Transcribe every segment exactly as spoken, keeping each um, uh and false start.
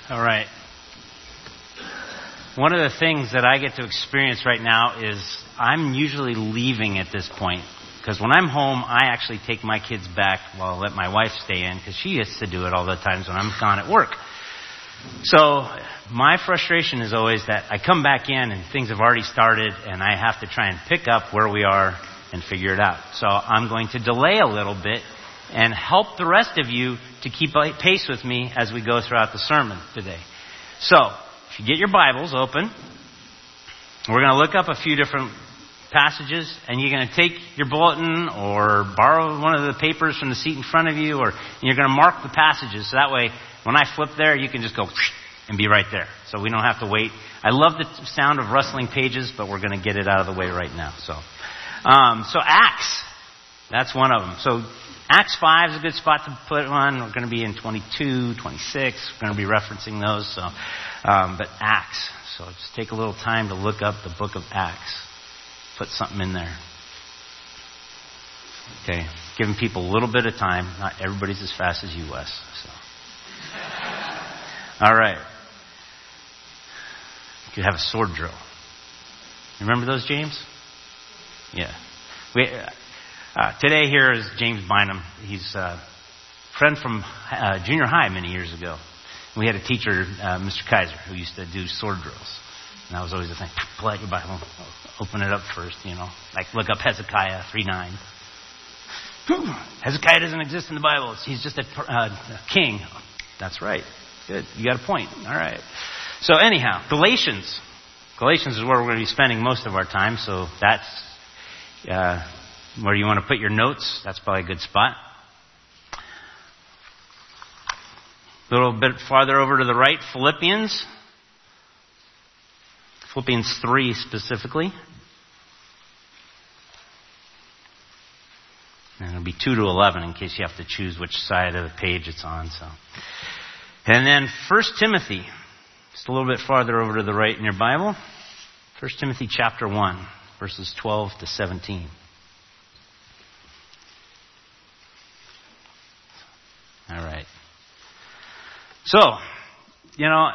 All right. One of the things that I get to experience right now is I'm usually leaving at this point. Because when I'm home, I actually take my kids back while I let my wife stay in, because she has to do it all the times when I'm gone at work. So my frustration is always that I come back in and things have already started and I have to try and pick up where we are and figure it out. So I'm going to delay a little bit and help the rest of you to keep pace with me as we go throughout the sermon today. So, if you get your Bibles open, we're going to look up a few different passages, and you're going to take your bulletin or borrow one of the papers from the seat in front of you, or and you're going to mark the passages. So that way, when I flip there, you can just go and be right there. So we don't have to wait. I love the sound of rustling pages, but we're going to get it out of the way right now. So, um, so Acts, that's one of them. So Acts five is a good spot to put on. We're going to be in twenty-two, twenty-six. We're going to be referencing those. So, um, but Acts. So just take a little time to look up the book of Acts. Put something in there. Okay, giving people a little bit of time. Not everybody's as fast as you, Wes. So, all right. You could have a sword drill. Remember those, James? Yeah. We. Uh, Uh, today here is James Bynum. He's a friend from uh, junior high many years ago. We had a teacher, uh, Mister Kaiser, who used to do sword drills. And that was always the thing. Pull out your Bible. Open it up first, you know. Like look up Hezekiah three nine. Hezekiah doesn't exist in the Bible. He's just a, uh, a king. That's right. Good. You got a point. All right. So anyhow, Galatians. Galatians is where we're going to be spending most of our time. So that's... Uh, where you want to put your notes, that's probably a good spot. A little bit farther over to the right, Philippians. Philippians three specifically. And it'll be two to eleven in case you have to choose which side of the page it's on. So, and then First Timothy. Just a little bit farther over to the right in your Bible. First Timothy chapter one, verses twelve to seventeen. All right. So, you know,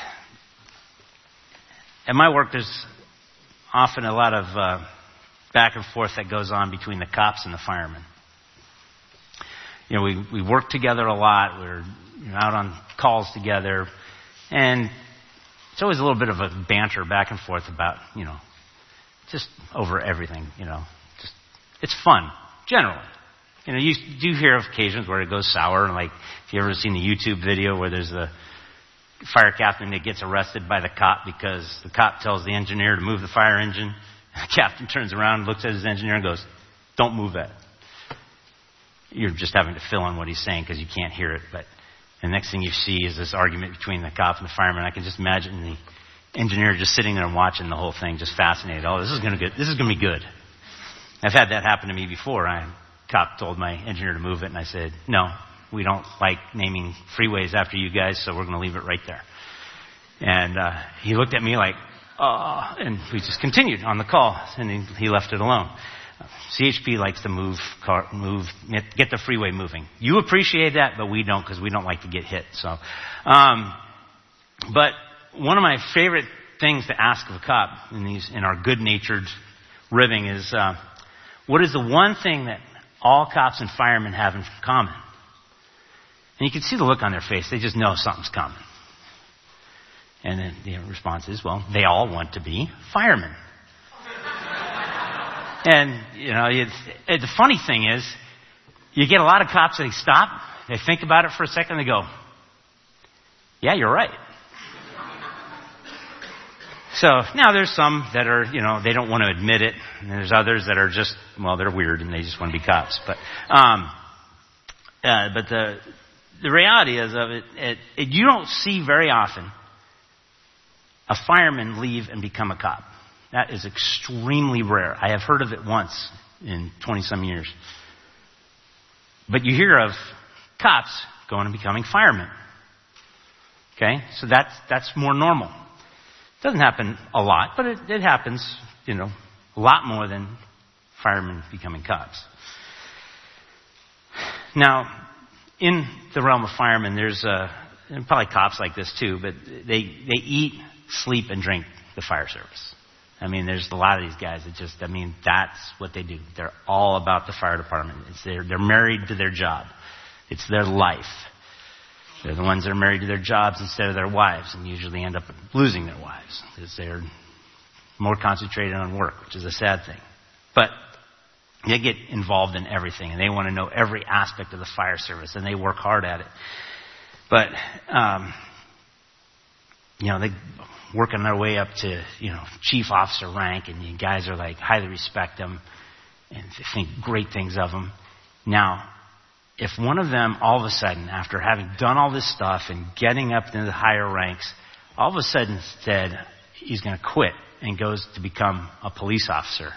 at my work, there's often a lot of uh, back and forth that goes on between the cops and the firemen. You know, we, we work together a lot. We're you know, out on calls together. And it's always a little bit of a banter back and forth about, you know, just over everything, you know. Just it's fun, generally. You know, you do hear of occasions where it goes sour, and like if you ever seen the YouTube video where there's a fire captain that gets arrested by the cop because the cop tells the engineer to move the fire engine. The captain turns around, looks at his engineer, and goes, "Don't move that." You're just having to fill in what he's saying because you can't hear it. But the next thing you see is this argument between the cop and the fireman. I can just imagine the engineer just sitting there and watching the whole thing, just fascinated. Oh, this is going to get, this is going to be good. I've had that happen to me before. I. Cop told my engineer to move it, and I said, "No, we don't like naming freeways after you guys, so we're going to leave it right there." And uh, he looked at me like, "Oh," and we just continued on the call, and he, he left it alone. C H P likes to move, car, move, get the freeway moving. You appreciate that, but we don't because we don't like to get hit. So, um, but one of my favorite things to ask of a cop in these in our good-natured ribbing is, uh, what is the one thing that all cops and firemen have in common? And you can see the look on their face. They just know something's coming. And then the response is, well, they all want to be firemen. And, you know, it's, it, the funny thing is, you get a lot of cops that stop, they think about it for a second, they go, "Yeah, you're right." So now there's some that are, you know, they don't want to admit it. And there's others that are just, well, they're weird and they just want to be cops. But, um, uh, but the, the reality is of it, it, it, you don't see very often a fireman leave and become a cop. That is extremely rare. I have heard of it once in twenty some years. But you hear of cops going and becoming firemen. Okay? So that's, that's more normal. Doesn't happen a lot, but it, it happens, you know, a lot more than firemen becoming cops. Now, in the realm of firemen, there's a, and probably cops like this too, but they they eat, sleep, and drink the fire service. I mean, there's a lot of these guys that just, I mean, that's what they do. They're all about the fire department. It's their, they're married to their job. It's their life. They're the ones that are married to their jobs instead of their wives, and usually end up losing their wives because they're more concentrated on work, which is a sad thing. But they get involved in everything, and they want to know every aspect of the fire service, and they work hard at it. But, um, you know, they working their way up to, you know, chief officer rank, and you guys are like, highly respect them and think great things of them. Now, if one of them, all of a sudden, after having done all this stuff and getting up into the higher ranks, all of a sudden said he's going to quit and goes to become a police officer,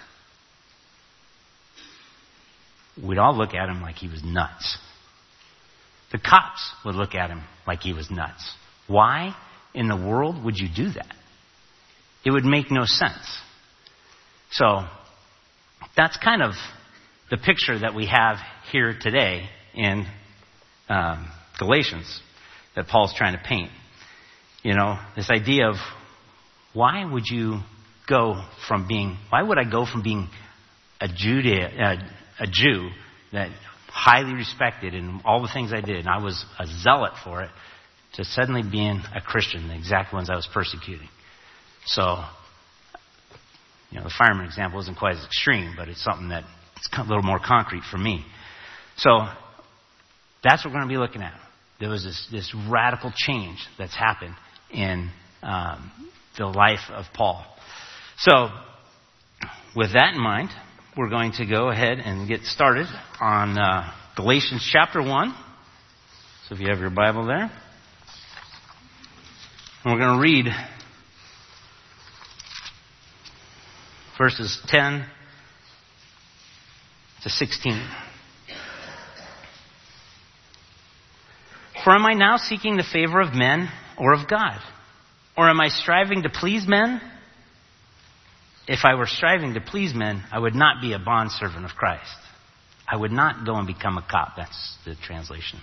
we'd all look at him like he was nuts. The cops would look at him like he was nuts. Why in the world would you do that? It would make no sense. So that's kind of the picture that we have here today in um, Galatians that Paul's trying to paint. You know, this idea of why would you go from being, why would I go from being a Judea, uh, a Jew that highly respected in all the things I did, and I was a zealot for it, to suddenly being a Christian, the exact ones I was persecuting. So, you know, the fireman example isn't quite as extreme, but it's something that's a little more concrete for me. So, that's what we're going to be looking at. There was this, this radical change that's happened in um, the life of Paul. So, with that in mind, we're going to go ahead and get started on uh, Galatians chapter one. So if you have your Bible there. And we're going to read verses ten to sixteen. For am I now seeking the favor of men or of God? Or am I striving to please men? If I were striving to please men, I would not be a bondservant of Christ. I would not go and become a cop. That's the translation.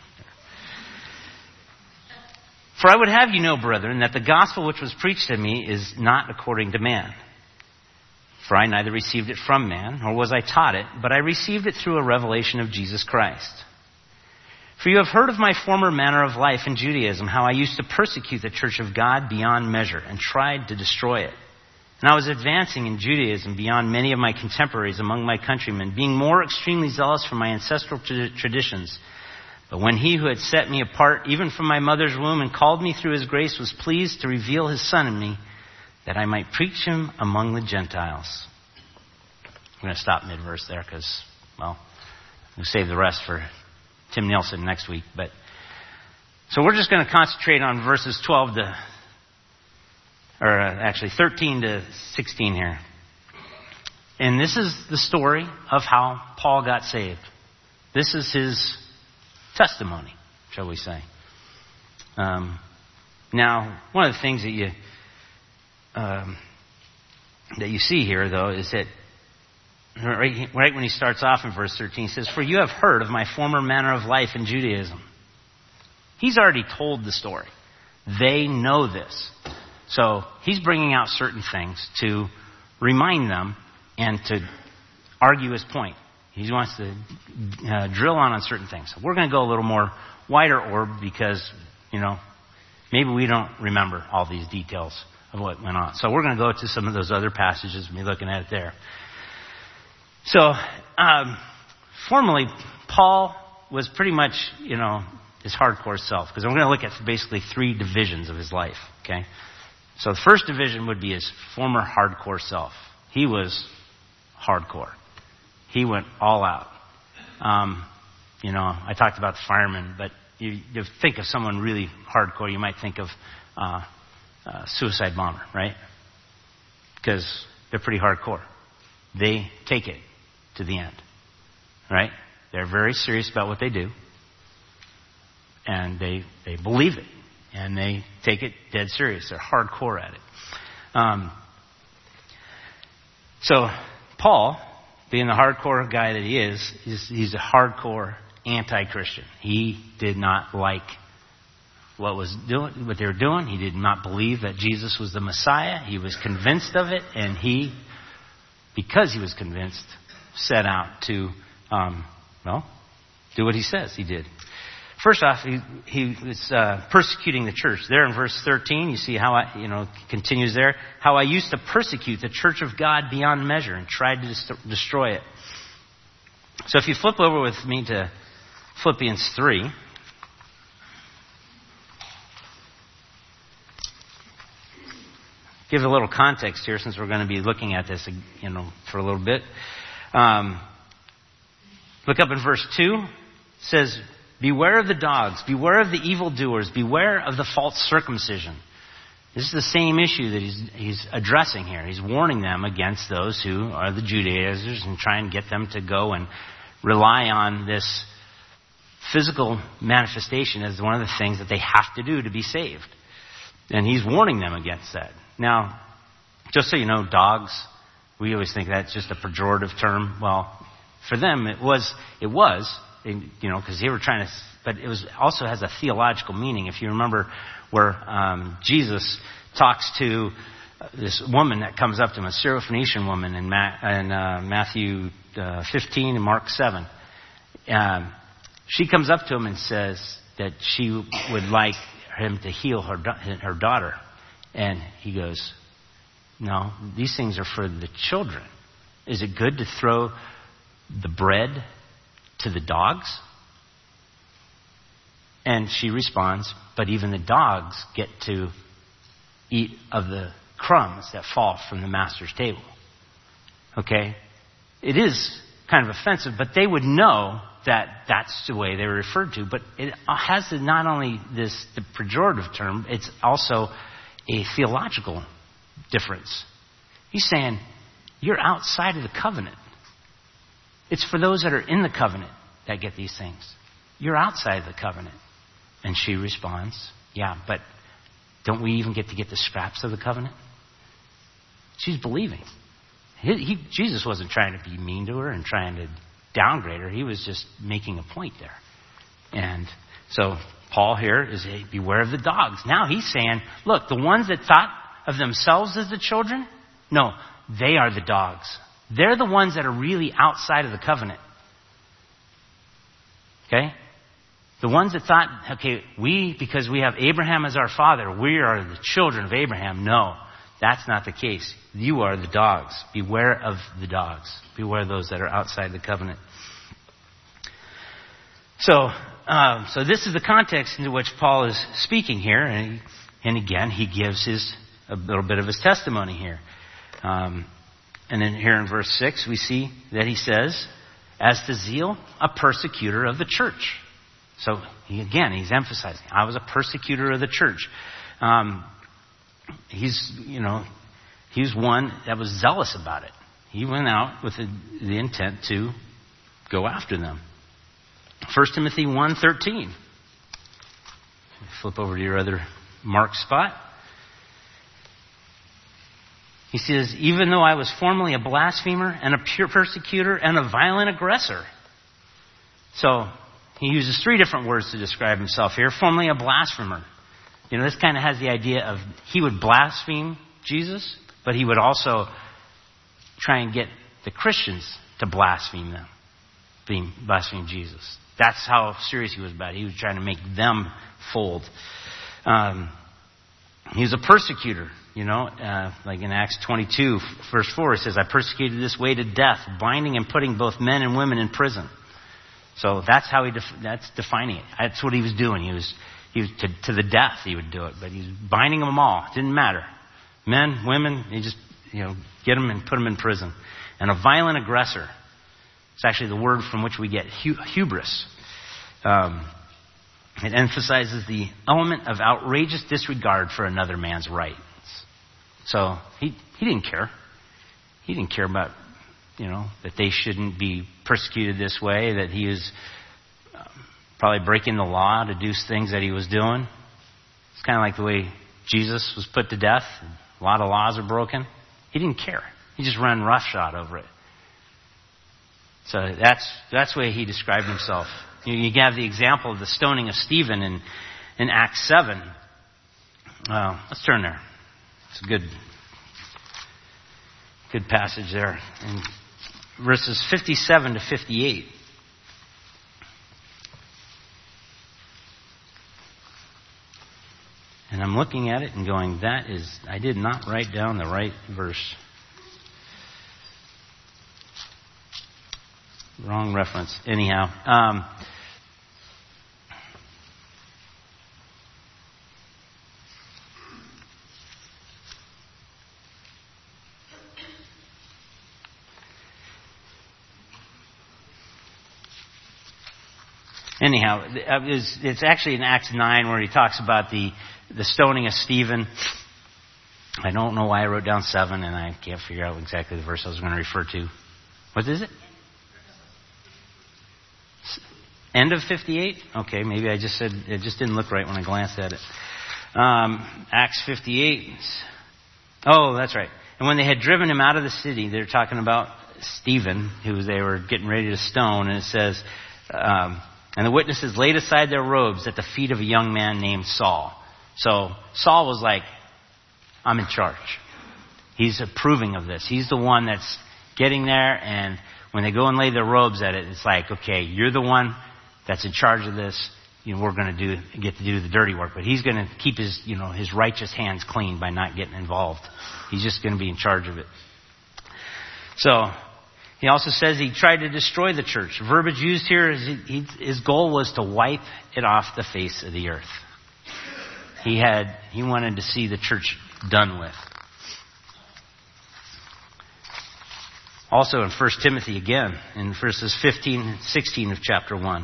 For I would have you know, brethren, that the gospel which was preached to me is not according to man. For I neither received it from man, nor was I taught it, but I received it through a revelation of Jesus Christ. For you have heard of my former manner of life in Judaism, how I used to persecute the church of God beyond measure, and tried to destroy it. And I was advancing in Judaism beyond many of my contemporaries among my countrymen, being more extremely zealous for my ancestral tra- traditions. But when he who had set me apart, even from my mother's womb, and called me through his grace, was pleased to reveal his Son in me, that I might preach him among the Gentiles. I'm going to stop mid-verse there because, well, we'll save the rest for Tim Nielsen next week. But so we're just going to concentrate on verses twelve to or uh, actually thirteen to sixteen here. And this is the story of how Paul got saved. This is his testimony, shall we say. Um, now, one of the things that you um, that you see here, though, is that right, right when he starts off in verse thirteen, he says, "For you have heard of my former manner of life in Judaism." He's already told the story. They know this. So he's bringing out certain things to remind them and to argue his point. He wants to uh, drill on on certain things. So we're going to go a little more wider orb because, you know, maybe we don't remember all these details of what went on. So we're going to go to some of those other passages and be looking at it there. So, um, formally, Paul was pretty much, you know, his hardcore self. Because I'm going to look at basically three divisions of his life, okay? So the first division would be his former hardcore self. He was hardcore. He went all out. Um, you know, I talked about the firemen, but you, you think of someone really hardcore, you might think of uh, uh, suicide bomber, right? Because they're pretty hardcore. They take it to the end, right? They're very serious about what they do, and they they believe it. And they take it dead serious. They're hardcore at it. Um, so Paul, being the hardcore guy that he is, he's, he's a hardcore anti-Christian. He did not like what was doing, what they were doing. He did not believe that Jesus was the Messiah. He was convinced of it, and he, because he was convinced, set out to, um, well, do what he says he did. First off, he, he was uh, persecuting the church. There in verse thirteen, you see how I, you know, continues there. How I used to persecute the church of God beyond measure and tried to dest- destroy it. So if you flip over with me to Philippians three. Give a little context here since we're going to be looking at this, you know, for a little bit. Um, look up in verse two. It says, beware of the dogs, beware of the evildoers, beware of the false circumcision. This is the same issue that he's, he's addressing here. He's warning them against those who are the Judaizers and try and get them to go and rely on this physical manifestation as one of the things that they have to do to be saved. And he's warning them against that. Now, just so you know, dogs, we always think that's just a pejorative term. Well, for them, it was, it was, you know, because they were trying to, but it was also has a theological meaning. If you remember where um, Jesus talks to this woman that comes up to him, a Syrophoenician woman in, Ma- in uh, Matthew uh, fifteen and Mark seven. Um, she comes up to him and says that she would like him to heal her her daughter. And he goes, no, these things are for the children. Is it good to throw the bread to the dogs? And she responds, but even the dogs get to eat of the crumbs that fall from the master's table. Okay? It is kind of offensive, but they would know that that's the way they were referred to. But it has not only this the pejorative term, it's also a theological difference. He's saying, you're outside of the covenant. It's for those that are in the covenant that get these things. You're outside the covenant. And she responds, yeah, but don't we even get to get the scraps of the covenant? She's believing. He, he, Jesus wasn't trying to be mean to her and trying to downgrade her. He was just making a point there. And so Paul here is a beware of the dogs. Now he's saying, look, the ones that thought of themselves as the children, no, they are the dogs. They're the ones that are really outside of the covenant. Okay? The ones that thought, okay, we, because we have Abraham as our father, we are the children of Abraham. No, that's not the case. You are the dogs. Beware of the dogs. Beware those that are outside the covenant. So, um, so this is the context into which Paul is speaking here, and, he, and again, he gives his a little bit of his testimony here. Um, and then here in verse six, we see that he says, "As to zeal, a persecutor of the church." So he, again, he's emphasizing, I was a persecutor of the church. Um, he's, you know, he's one that was zealous about it. He went out with the, the intent to go after them. First Timothy one thirteen. Flip over to your other mark spot. He says, even though I was formerly a blasphemer and a pure persecutor and a violent aggressor. So he uses three different words to describe himself here. Formerly a blasphemer. You know, this kind of has the idea of he would blaspheme Jesus, but he would also try and get the Christians to blaspheme them, being blaspheme Jesus. That's how serious he was about it. He was trying to make them fold. Um, he was a persecutor, you know, uh, like in Acts twenty-two, verse four, it says, I persecuted this way to death, binding and putting both men and women in prison. So that's how he, def- that's defining it. That's what he was doing. He was, he was to, to the death he would do it, but he was binding them all. It didn't matter. Men, women, he just, you know, get them and put them in prison. And a violent aggressor. It's actually the word from which we get hu- hubris. Um, it emphasizes the element of outrageous disregard for another man's rights. So he he didn't care. He didn't care about, you know, that they shouldn't be persecuted this way, that he was um, probably breaking the law to do things that he was doing. It's kind of like the way Jesus was put to death. A lot of laws are broken. He didn't care. He just ran roughshod over it. So that's that's the way he described himself. You, you have the example of the stoning of Stephen in, in Acts seven. Uh, let's turn there. It's a good, good passage there. In verses fifty-seven to fifty-eight. And I'm looking at it and going, that is, I did not write down the right verse. Wrong reference. Anyhow. Um, anyhow, it's, it's actually in Acts nine where he talks about the, the stoning of Stephen. I don't know why I wrote down seven, and I can't figure out exactly the verse I was going to refer to. What is it? End of fifty-eight? Okay, maybe I just said, it just didn't look right when I glanced at it. Um, Acts fifty-eight. Oh, that's right. And when they had driven him out of the city, they're talking about Stephen, who they were getting ready to stone, and it says, um, and the witnesses laid aside their robes at the feet of a young man named Saul. So Saul was like, I'm in charge. He's approving of this. He's the one that's getting there, and when they go and lay their robes at it, it's like, okay, you're the one that's in charge of this. You know, we're going to do get to do the dirty work, but he's going to keep his, you know, his righteous hands clean by not getting involved. He's just going to be in charge of it. So he also says he tried to destroy the church. Verbiage used here is he, he, his goal was to wipe it off the face of the earth. He had he wanted to see the church done with. Also in First Timothy again, in verses fifteen and sixteen of chapter one.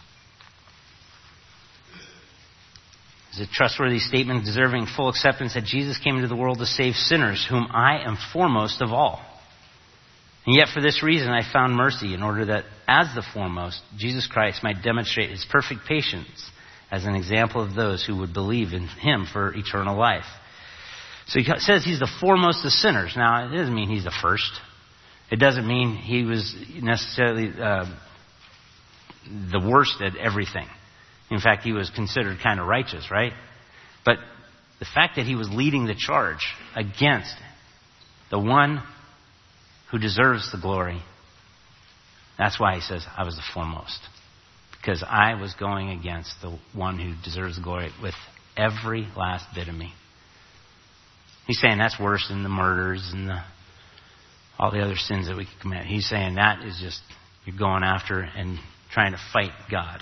Is a trustworthy statement deserving full acceptance that Jesus came into the world to save sinners, whom I am foremost of all. And yet for this reason I found mercy, in order that as the foremost, Jesus Christ might demonstrate his perfect patience as an example of those who would believe in him for eternal life. So he says he's the foremost of sinners. Now, it doesn't mean he's the first. It doesn't mean he was necessarily uh, the worst at everything. In fact, he was considered kind of righteous, right? But the fact that he was leading the charge against the one who deserves the glory, that's why he says, I was the foremost. Because I was going against the one who deserves the glory with every last bit of me. He's saying that's worse than the murders and the, all the other sins that we could commit. He's saying that is just, you're going after and trying to fight God.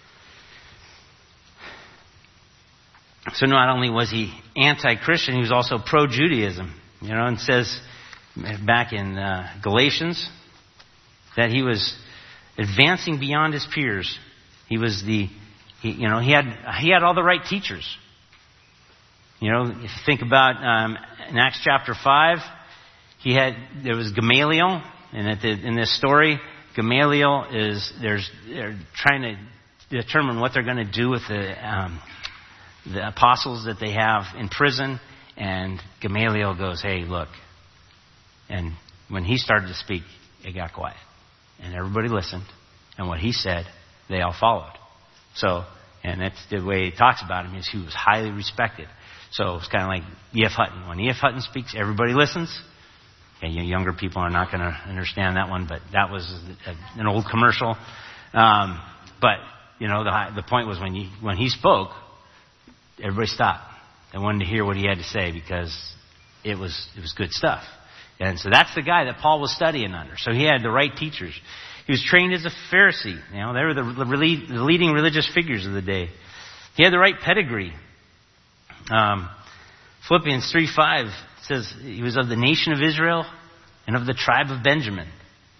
So not only was he anti-Christian, he was also pro-Judaism. You know, and says back in uh, Galatians that he was advancing beyond his peers. He was the, he, you know, he had he had all the right teachers. You know, if you think about um, in Acts chapter five, he had there was Gamaliel, and at the, in this story, Gamaliel is there's they're trying to determine what they're going to do with the um, the apostles that they have in prison, and Gamaliel goes, "Hey, look," and when he started to speak, it got quiet, and everybody listened, and what he said, they all followed. So, and that's the way he talks about him, is he was highly respected. So it's kind of like E F Hutton. When E F Hutton speaks, everybody listens. Okay, you younger people are not going to understand that one, but that was a, an old commercial. Um, but you know, the the point was when he when he spoke, everybody stopped. They wanted to hear what he had to say because it was it was good stuff. And so that's the guy that Paul was studying under. So he had the right teachers. He was trained as a Pharisee. You know, they were the, the leading religious figures of the day. He had the right pedigree. Um, Philippians three five says he was of the nation of Israel and of the tribe of Benjamin.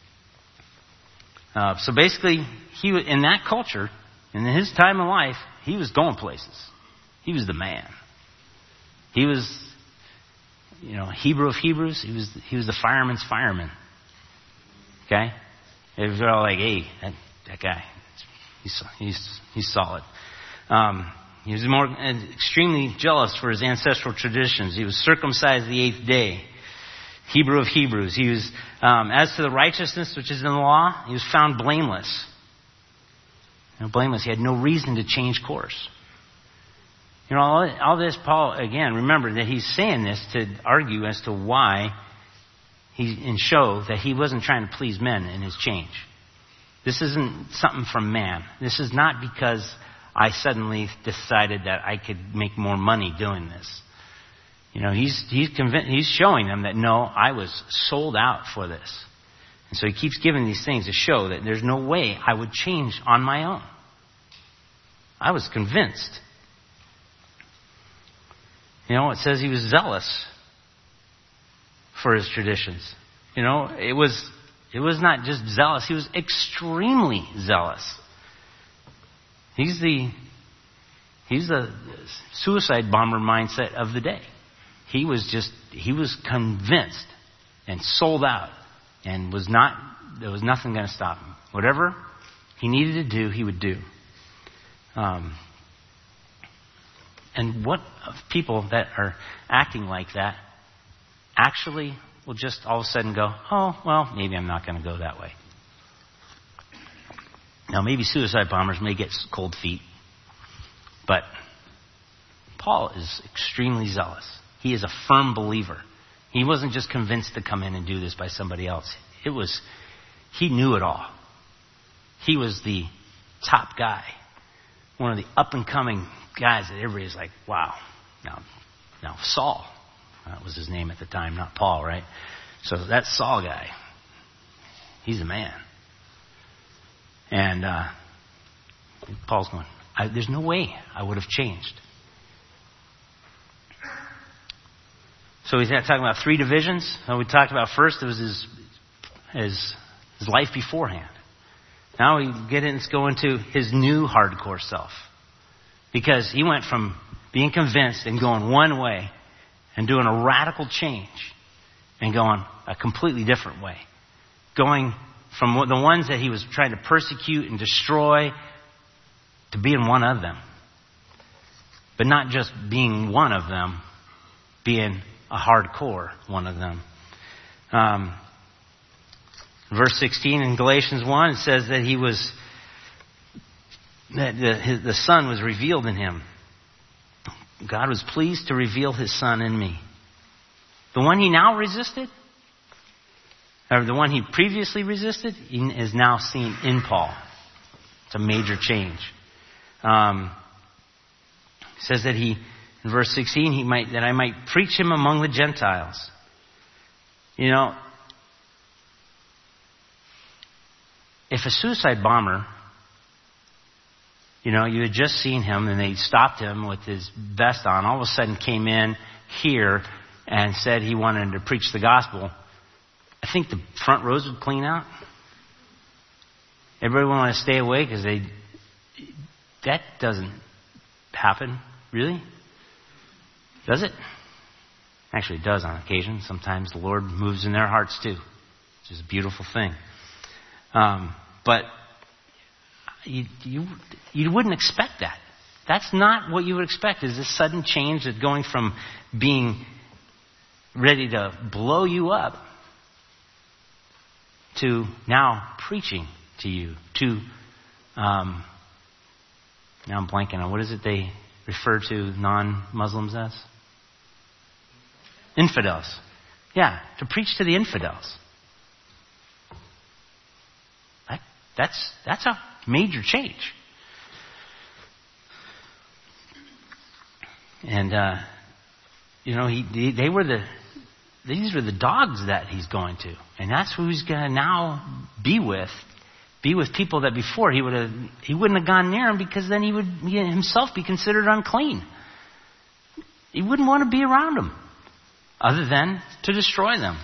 Uh, so basically, he in that culture, in his time of life, he was going places. He was the man. He was, you know, Hebrew of Hebrews. He was he was the fireman's fireman. Okay, it was all like, hey, that, that guy, he's he's he's solid. Um, he was more extremely jealous for his ancestral traditions. He was circumcised the eighth day. Hebrew of Hebrews. He was, um, as to the righteousness which is in the law, he was found blameless. You know, blameless. He had no reason to change course. You know, all, all this, Paul, again, remember that he's saying this to argue as to why he, and show that he wasn't trying to please men in his change. This isn't something from man. This is not because I suddenly decided that I could make more money doing this. You know, he's he's convinced, he's showing them that no, I was sold out for this. And so he keeps giving these things to show that there's no way I would change on my own. I was convinced. You know, it says he was zealous for his traditions. You know, it was it was not just zealous, he was extremely zealous. He's the he's the suicide bomber mindset of the day. He was just he was convinced and sold out and was not there was nothing going to stop him. Whatever he needed to do, he would do. Um And what of people that are acting like that actually will just all of a sudden go, oh, well, maybe I'm not going to go that way. Now, maybe suicide bombers may get cold feet, but Paul is extremely zealous. He is a firm believer. He wasn't just convinced to come in and do this by somebody else. It was, he knew it all. He was the top guy, one of the up-and-coming guys that everybody's like, wow. Now, now Saul, that was his name at the time, not Paul, right? So that Saul guy, he's a man. And uh, Paul's going, I, there's no way I would have changed. So he's talking about three divisions. We talked about first, it was his, his, his life beforehand. Now we get in, let's go into his new hardcore self. Because he went from being convinced and going one way and doing a radical change and going a completely different way. Going from the ones that he was trying to persecute and destroy to being one of them. But not just being one of them, being a hardcore one of them. Um, verse sixteen in Galatians one, it says that he was... that the, his, the Son was revealed in him. God was pleased to reveal his Son in me. The one he now resisted, or the one he previously resisted, is now seen in Paul. It's a major change. Um, it says that he, in verse sixteen, he might that I might preach him among the Gentiles. You know, if a suicide bomber, you know, you had just seen him and they stopped him with his vest on, all of a sudden came in here and said he wanted to preach the gospel, I think the front rows would clean out. Everybody would want to stay away because they, that doesn't happen, really. Does it? Actually, it does on occasion. Sometimes the Lord moves in their hearts too, which is a beautiful thing. Um, but You, you you wouldn't expect that. That's not what you would expect, is this sudden change of going from being ready to blow you up to now preaching to you. To, um, now I'm blanking on, what is it they refer to non-Muslims as? Infidels. Yeah, to preach to the infidels. That, that's that's a major change. And, uh, you know, he, they, they were the, these were the dogs that he's going to. And that's who he's going to now be with. Be with people that before he would have, he wouldn't have gone near them, because then he would himself be considered unclean. He wouldn't want to be around them other than to destroy them.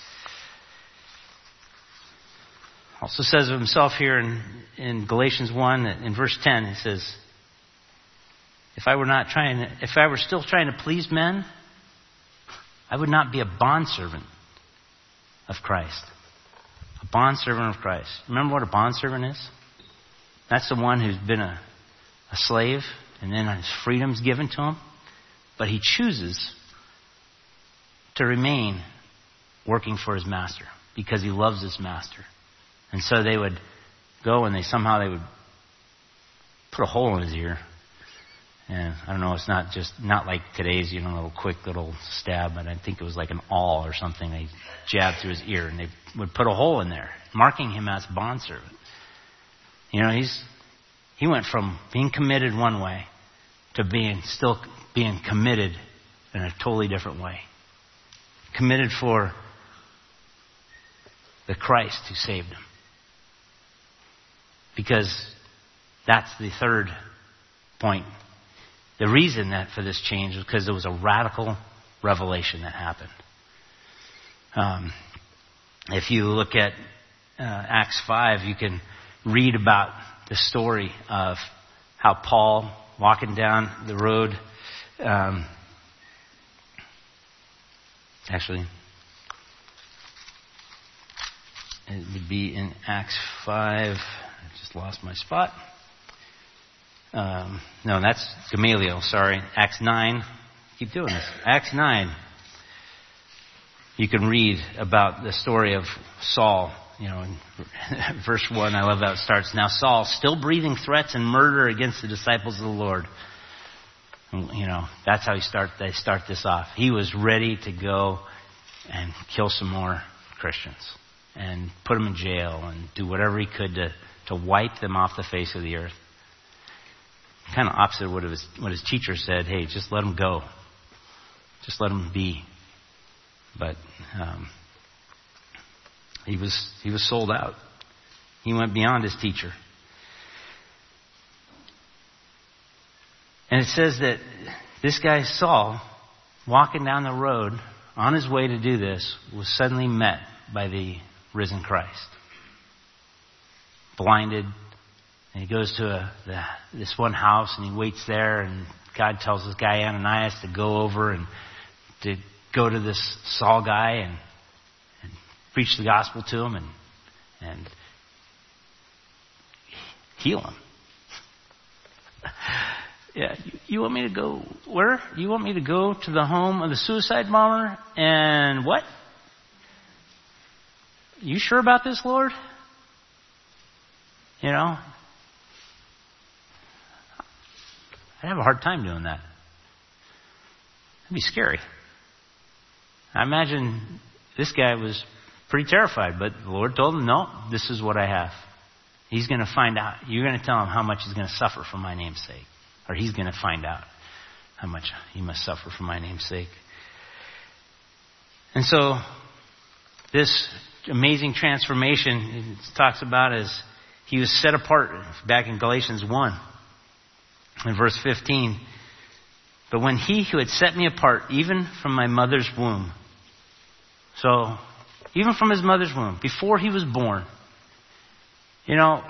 Also says of himself here in, in Galatians one, in verse ten, it says, if I were not trying to, if I were still trying to please men, I would not be a bondservant of Christ. A bondservant of Christ. Remember what a bondservant is? That's the one who's been a, a slave, and then his freedom's given to him. But he chooses to remain working for his master because he loves his master. And so they would go and they somehow they would put a hole in his ear And I don't know, it's not just, not like today's, you know, little quick little stab, but I think it was like an awl or something. They jabbed through his ear and they would put a hole in there, marking him as bondservant. You know, he's, he went from being committed one way to being, still being committed in a totally different way. Committed for the Christ who saved him. Because that's the third point. The reason that for this change was because there was a radical revelation that happened. Um, if you look at uh, Acts five, you can read about the story of how Paul, walking down the road, um, actually, it would be in Acts five. I just lost my spot. Um, no, that's Gamaliel, sorry. Acts nine. Keep doing this. Acts nine. You can read about the story of Saul. You know, in verse one, I love how it starts. Now Saul, still breathing threats and murder against the disciples of the Lord. You know, that's how he start, they start this off. He was ready to go and kill some more Christians and put them in jail and do whatever he could to, to wipe them off the face of the earth. Kind of opposite of what his, what his teacher said. Hey, just let them go. Just let them be. But um, he was he was sold out. He went beyond his teacher. And it says that this guy Saul, walking down the road on his way to do this, was suddenly met by the risen Christ. Blinded. And he goes to a, the, this one house and he waits there, and God tells this guy Ananias to go over and to go to this Saul guy and, and preach the gospel to him and, and heal him. Yeah, you, you want me to go where? You want me to go to the home of the suicide bomber and what? You sure about this, Lord? You know? I'd have a hard time doing that. It'd be scary. I imagine this guy was pretty terrified, but the Lord told him, no, this is what I have. He's going to find out. You're going to tell him how much he's going to suffer for my name's sake. Or he's going to find out how much he must suffer for my name's sake. And so, this amazing transformation it talks about as he was set apart back in Galatians one. In verse fifteen, but when he who had set me apart, even from my mother's womb, so even from his mother's womb, before he was born, you know,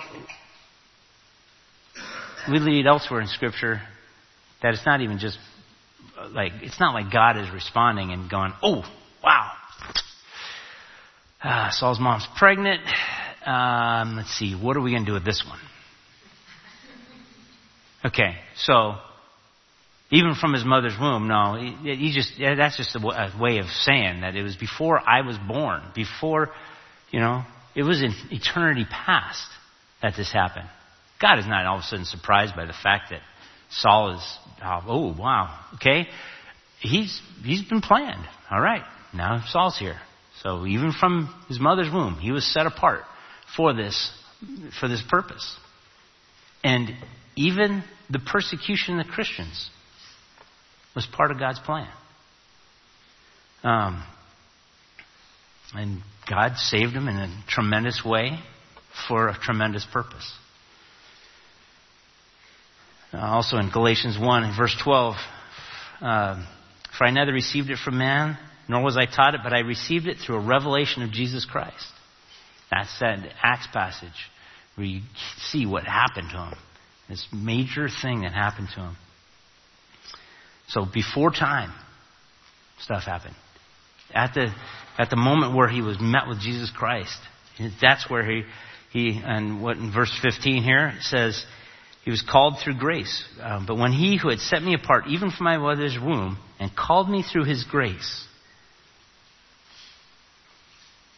we read elsewhere in Scripture that it's not even just like, it's not like God is responding and going, oh, wow, uh, Saul's mom's pregnant. Um, let's see, what are we going to do with this one? Okay, so even from his mother's womb, no, he, he just, yeah, that's just a, a way of saying that it was before I was born, before, you know, it was in eternity past that this happened. God is not all of a sudden surprised by the fact that Saul is, oh, wow, okay. He's, he's been planned. All right, now Saul's here. So even from his mother's womb, he was set apart for this, for this purpose. And even the persecution of the Christians was part of God's plan. Um, and God saved him in a tremendous way for a tremendous purpose. Uh, also in Galatians one, verse twelve, uh, for I neither received it from man, nor was I taught it, but I received it through a revelation of Jesus Christ. That's that Acts passage where you see what happened to him. This major thing that happened to him. So before time, stuff happened. At the at the moment where he was met with Jesus Christ, that's where he he and what in verse fifteen here it says he was called through grace. Um, but when he who had set me apart, even from my mother's womb, and called me through his grace.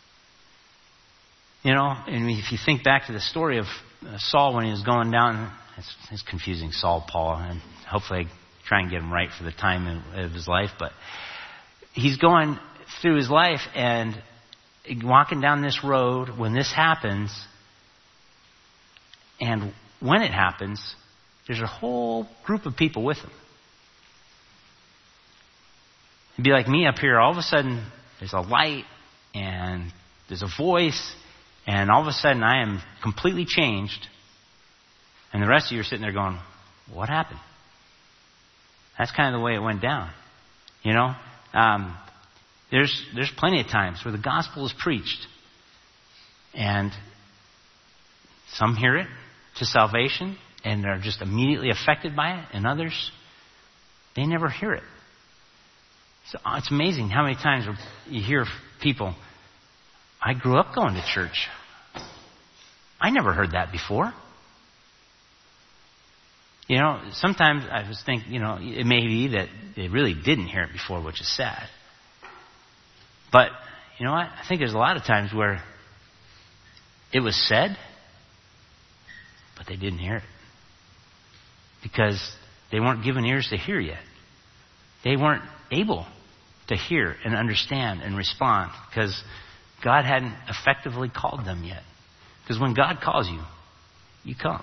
You know, and if you think back to the story of Saul when he was going down it's, it's confusing, Saul, Paul, and hopefully I try and get him right for the time of his life. But he's going through his life and walking down this road when this happens. And when it happens, there's a whole group of people with him. It'd be like me up here. All of a sudden, there's a light and there's a voice, and all of a sudden I am completely changed. And the rest of you are sitting there going, what happened? That's kind of the way it went down. You know, um, there's there's plenty of times where the gospel is preached, and some hear it to salvation and are just immediately affected by it, and others, they never hear it. So it's amazing how many times you hear people, I grew up going to church. I never heard that before. You know, sometimes I just think, you know, it may be that they really didn't hear it before, which is sad. But, you know what? I think there's a lot of times where it was said, but they didn't hear it. Because they weren't given ears to hear yet. They weren't able to hear and understand and respond because God hadn't effectively called them yet. Because when God calls you, you come.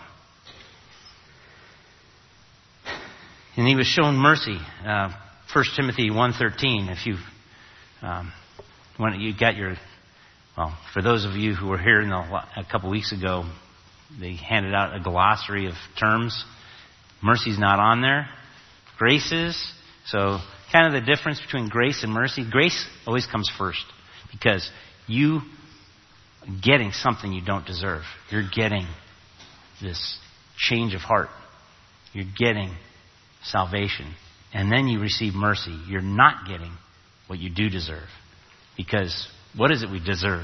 And he was shown mercy. Uh, First Timothy one thirteen. If you, um, when you got your, well, for those of you who were here in the, a couple weeks ago, they handed out a glossary of terms. Mercy's not on there. Grace is. So kind of the difference between grace and mercy. Grace always comes first because you are getting something you don't deserve. You're getting this change of heart. You're getting salvation. And then you receive mercy. You're not getting what you do deserve. Because what is it we deserve?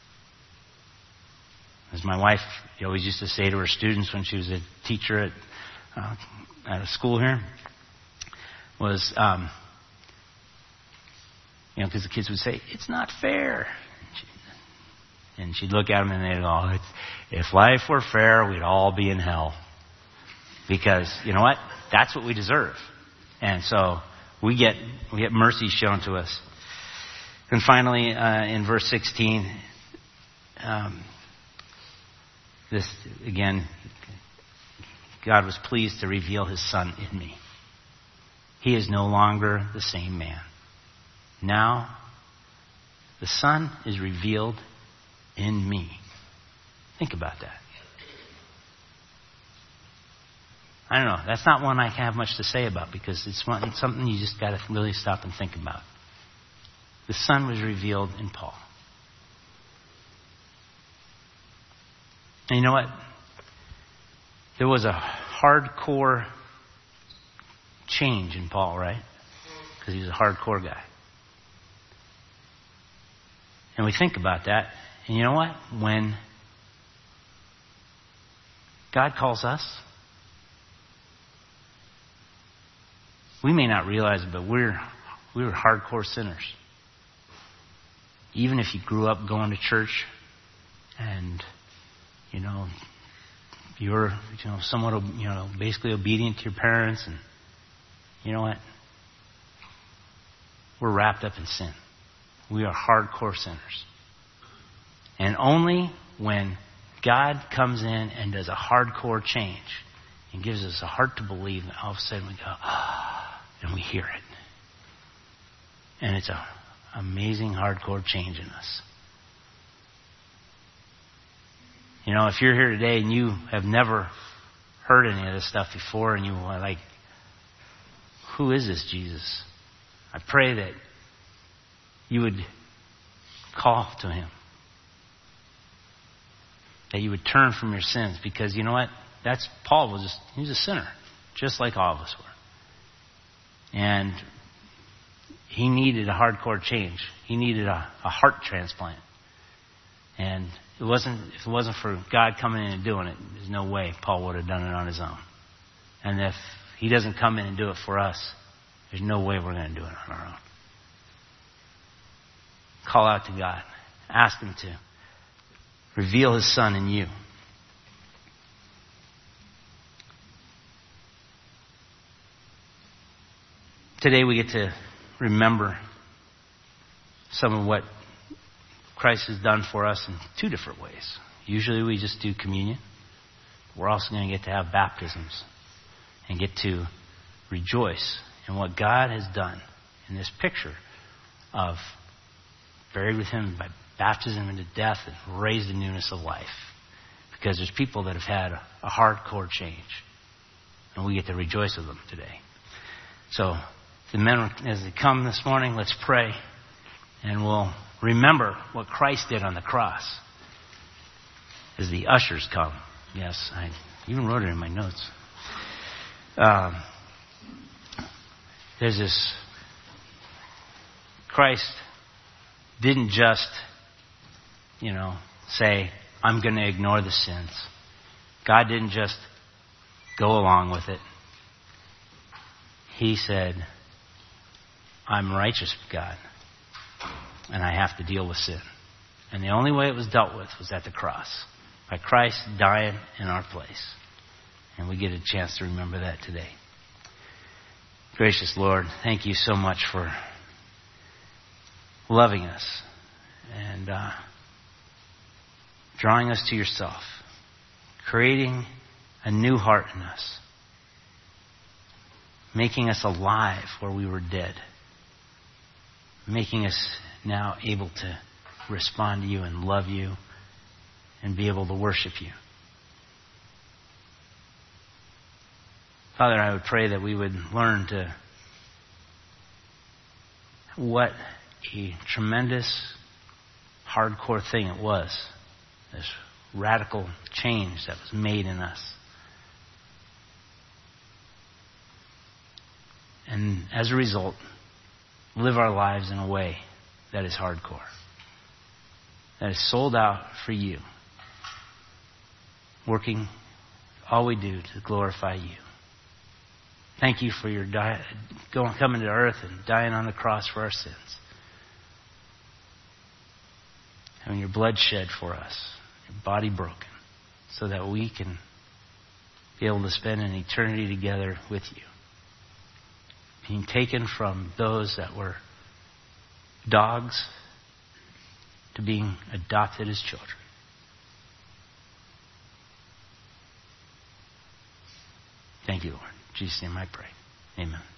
As my wife always used to say to her students when she was a teacher at, uh, at a school here, was, um, you know, because the kids would say, it's not fair. And she'd look at them and they'd go, it's, if life were fair, we'd all be in hell. Because, you know what? That's what we deserve. And so we get we get mercy shown to us. And finally, uh, in verse sixteen, um, this, again, God was pleased to reveal his Son in me. He is no longer the same man. Now, the Son is revealed in me. Think about that. I don't know. That's not one I have much to say about because it's, one, it's something you just got to really stop and think about. The Son was revealed in Paul. And you know what? There was a hardcore change in Paul, right? Because he was a hardcore guy. And we think about that. And you know what? When God calls us, we may not realize it, but we're we're hardcore sinners. Even if you grew up going to church and, you know, you're, you know, somewhat, you know, basically obedient to your parents, and you know what? We're wrapped up in sin. We are hardcore sinners. And only when God comes in and does a hardcore change and gives us a heart to believe, and all of a sudden we go, ah, and we hear it. And it's an amazing hardcore change in us. You know, if you're here today and you have never heard any of this stuff before and you are like, who is this Jesus? I pray that you would call to him. That you would turn from your sins, because you know what? That's Paul was just, he was a sinner, just like all of us were. And he needed a hardcore change. He needed a, a heart transplant. And it wasn't if it wasn't for God coming in and doing it, there's no way Paul would have done it on his own. And if he doesn't come in and do it for us, there's no way we're going to do it on our own. Call out to God. Ask him to reveal his Son in you. today we get to remember some of what Christ has done for us in two different ways. Usually we just do communion. We're also going to get to have baptisms and get to rejoice in what God has done in this picture of buried with him by baptism into death and raised in newness of life. Because there's people that have had a, a hardcore change. And we get to rejoice with them today. So the men, as they come this morning, let's pray. And we'll remember what Christ did on the cross. As the ushers come. Yes, I even wrote it in my notes. Um, there's this... Christ didn't just, you know, say, I'm going to ignore the sins. God didn't just go along with it. He said, I'm righteous, God, and I have to deal with sin. And the only way it was dealt with was at the cross, by Christ dying in our place. And we get a chance to remember that today. Gracious Lord, thank you so much for loving us and uh, drawing us to yourself, creating a new heart in us, making us alive where we were dead, making us now able to respond to you and love you and be able to worship you. Father, I would pray that we would learn to what a tremendous, hardcore thing it was. This radical change that was made in us. And as a result, live our lives in a way that is hardcore. That is sold out for you. Working all we do to glorify you. Thank you for your di- going, coming to earth and dying on the cross for our sins. Having your blood shed for us, your body broken, so that we can be able to spend an eternity together with you. Being taken from those that were dogs to being adopted as children. Thank you, Lord. In Jesus' name I pray. Amen.